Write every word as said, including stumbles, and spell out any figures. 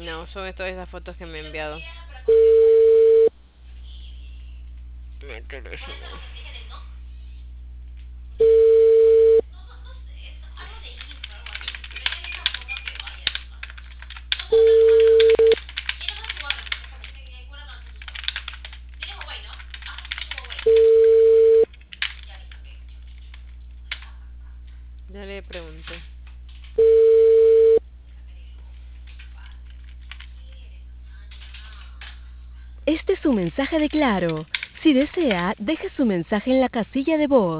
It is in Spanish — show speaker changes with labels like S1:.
S1: No, sube todas esas fotos que me he enviado. Mi teléfono. Ya le pregunté.
S2: Este es su mensaje de Claro. Si desea, deje su mensaje en la casilla de voz.